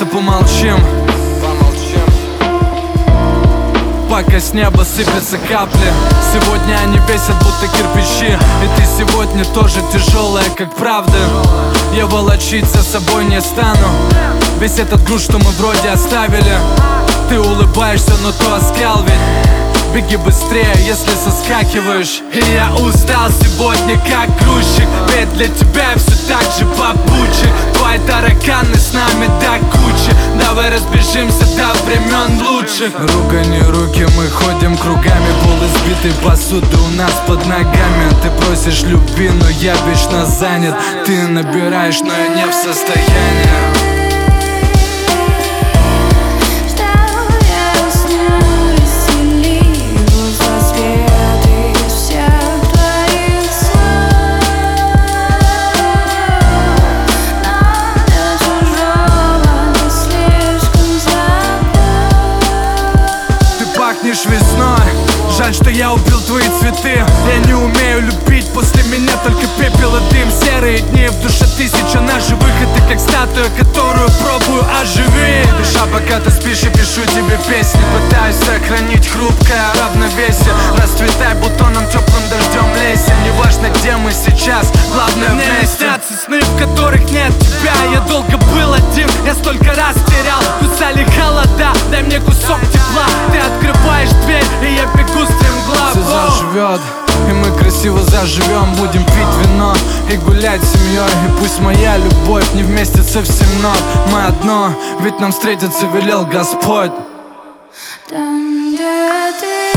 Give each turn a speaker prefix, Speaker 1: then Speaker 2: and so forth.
Speaker 1: просто помолчим. Пока с неба сыпятся капли. Сегодня они весят будто кирпичи. И ты сегодня тоже тяжелая, как правда. Я волочить за собой не стану. Весь этот груз, что мы вроде оставили. Ты улыбаешься, но то оскал ведь. Беги быстрее, если соскакиваешь. И я устал сегодня, как грузчик. Ведь для тебя все так же попутчик. Твои тараканы с нами до кучи. Давай разбежимся до времен лучших. Рука не руки, мы ходим кругами. Пол избитой посуды у нас под ногами. Ты просишь любви, но я вечно занят. Ты набираешь, но я не в состоянии. Пахнешь весной. Жаль, что я убил твои цветы. Я не умею любить, после меня только пепел и дым. Серые дни, в душе тысяча наживых. И ты как статуя, которую пробую оживить. Душа, пока ты спишь, я пишу тебе песни. Пытаюсь сохранить хрупкое равновесие. Расцветай бутоном, теплым дождем лейся. Неважно, где мы сейчас, главное вместе. Мне снятся сны, в которых нет тебя. Я долго был один, я столько раз терял. Кусали холода, дай мне кусок тепла. Ты открываешь дверь, и я бегу стремглав. Все заживет, и мы красиво заживем. Будем пить вино и гулять с семьей. И пусть моя любовь не вместится в 7 нот. Мы одно, ведь нам встретиться велел Господь.
Speaker 2: Там, где ты